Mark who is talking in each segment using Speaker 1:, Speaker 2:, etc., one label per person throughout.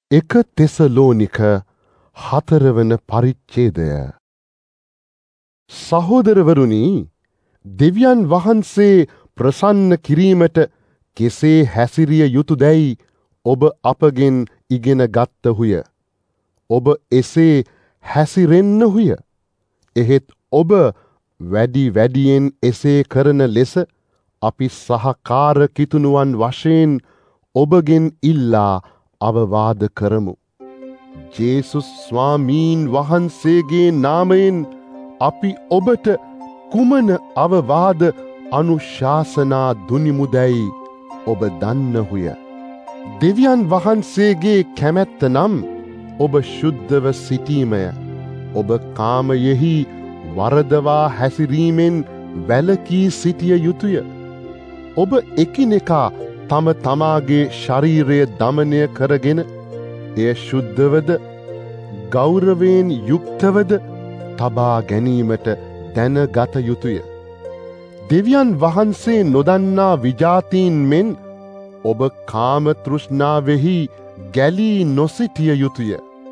Speaker 1: 1 තෙසලෝනික 4 වන පරිච්ඡේදය. සහෝදරවරුනි, දෙවියන් වහන්සේ ප්‍රසන්න කිරීමට කෙසේ හැසිරිය යුතුදැයි ඔබ අපගෙන් ඉගෙන ගත්තහුය. ඔබ එසේ හැසිරෙන්නහුය. එහෙත් ඔබ වැඩි වැඩියෙන් එසේ කරන ලෙස අපි සහකාර කිතුණුවන් වශයෙන් ඔබගෙන් ඉල්ලා අවවාද කරමු. ජේසුස් ස්වාමීන් වහන්සේගේ නාමයෙන් අපි ඔබට කුමන අවවාද අනුශාසනා දුනිමුදැයි ඔබ දන්නහුය. දෙවියන් වහන්සේගේ කැමැත්ත නම් ඔබ ශුද්ධව සිටීමය. ඔබ කාමයෙහි වරදවා හැසිරීමෙන් වැළකී සිටිය යුතුය. ඔබ එකිනෙකා තම තමාගේ ශරීරය දමනය කරගෙන එය ශුද්ධවද ගෞරවයෙන් යුක්තවද තබා ගැනීමට දැනගත යුතුය. දෙවියන් වහන්සේ නොදන්නා විජාතීන් මෙන් ඔබ කාම තෘෂ්ණාවෙහි ගැලී නොසිටිය යුතුය.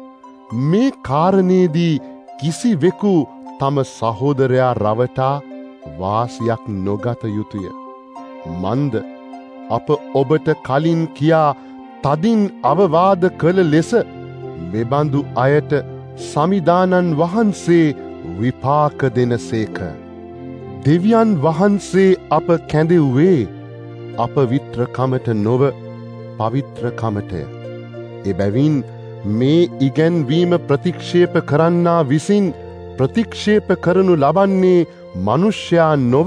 Speaker 1: මේ කාරණේදී කිසිවෙකු තම සහෝදරයා රවටා වාසියක් නොගත යුතුය. මන්ද අප ඔබට කලින් කියා තදින් අවවාද කළ ලෙස මෙබඳු අයට සමිදානන් වහන්සේ විපාක දෙනසේක. දෙවියන් වහන්සේ අප කැඳෙව්වේ අපවිත්‍රකමට නොව පවිත්‍රකමටය. එබැවින් මේ ඉගැන්වීම ප්‍රතික්ෂේප කරන්නා විසින් ප්‍රතික්ෂේප කරනු ලබන්නේ මනුෂ්‍යයා නොව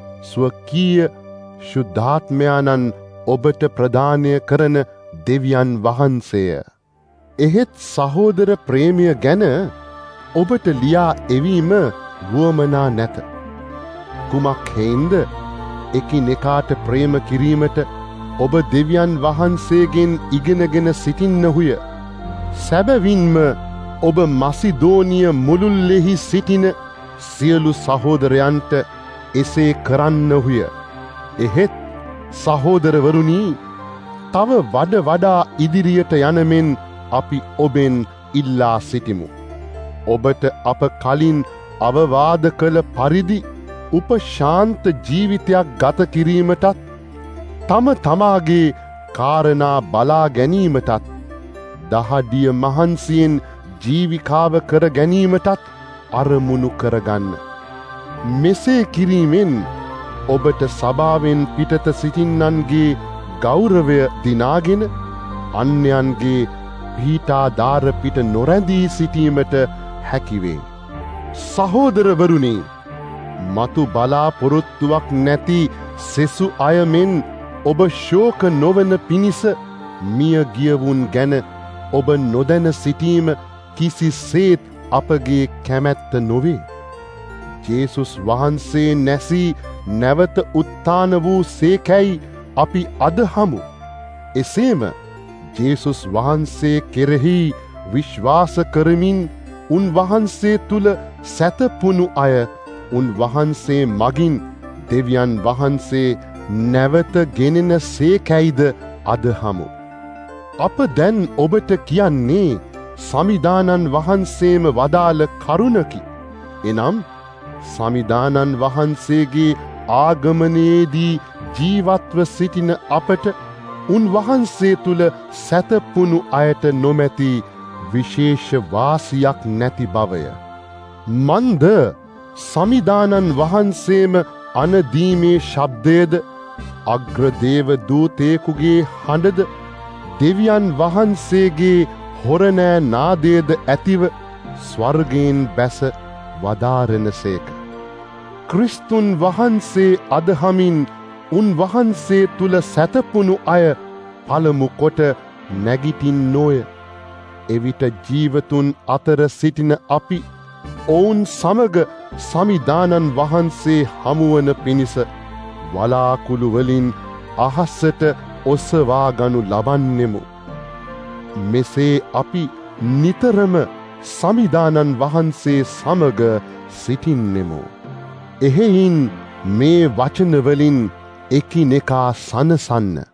Speaker 1: ස්වකීය ශුද්ධාත්මයාණන් ඔබට ප්‍රදානය කරන දෙවියන් වහන්සේය. එහෙත් සහෝදර ප්‍රේමය ගැන ඔබට ලියා එවීම වුවමනා නැත. කුමක් හේන්ද එකිනෙකාට ප්‍රේම කිරීමට ඔබ දෙවියන් වහන්සේගෙන් ඉගෙනගෙන සිටින්නහුය. සැබවින්ම ඔබ මසිදෝනිය මුළුල්ලෙහි සිටින සියලු සහෝදරයන්ට එසේ කරන්නහුය. එහෙත් සහෝදරවරුනි, තව වඩා ඉදිරියට යනමෙන් අපි ඔබෙන් ඉල්ලා සිටිමු. ඔබට අප කලින් අවවාද කළ පරිදි උපශාන්ත ජීවිතයක් ගත කිරීමටත් තම තමාගේ කාරණා බලා ගැනීමටත් දහඩිය මහන්සියෙන් ජීවිකාව කර ගැනීමටත් අරමුණු කරගන්න. මෙසේ කිරීමෙන් ඔබට සභාවෙන් පිටත සිටින්නන්ගේ ගෞරවය දිනාගෙන අන්‍යයන්ගේ පීඨාධාර පිට නොරැඳී සිටීමට හැකිවේ. සහෝදරවරුනි, මතු බලාපොරොත්තුවක් නැති සෙසු අයමෙන් ඔබ ශෝක නොවන පිණිස මිය ගියවුන් ගැන ඔබ නොදැන සිටීම කිසිසේත් අපගේ කැමැත්ත නොවේ. ජේසුස් වහන්සේ නැසී නැවත උත්ථාන වූ සේකැයි අපි අදහමු. එසේම ජේසුස් වහන්සේ කෙරෙහි විශ්වාස කරමින් උන්වහන්සේ තුල සැතපුණු අය උන්වහන්සේ මගින් දෙවියන් වහන්සේ නැවත ගෙනෙන සේකැයිද අදහමු. අප දැන් ඔබට කියන්නේ සමිදානන් වහන්සේම වදාළ කරුණකි. එනම් සමිදානන් වහන්සේගේ ආගමනයේදී ජීවත්ව සිටින අපට උන්වහන්සේ තුල සැතපුණු අයට නොමැති විශේෂ වාසියක් නැති බවය. මන්ද සමිදානන් වහන්සේම අනදීමේ ශබ්දයද අග්‍රදේව දූතයෙකුගේ හඬද දෙවියන් වහන්සේගේ හොරනෑ නාදයද ඇතිව ස්වර්ගයෙන් බැස වදාරනසේක. ක්‍රිස්තුන් වහන්සේ අදහමින් උන්වහන්සේ තුල සැතපුණු අය පළමු කොට නැගිටින්නෝය. එවිට ජීවතුන් අතර සිටින අපි ඔවුන් සමග සමිදානන් වහන්සේ හමුවන පිණිස වලාකුළු වලින් අහසට ඔසවා ගනු ලබන්නෙමු. මෙසේ අපි නිතරම සමිදානන් වහන්සේ සමග සිටින්නෙමු. එහෙයින් මේ වචන වලින් එකිනෙකා සනසන්න.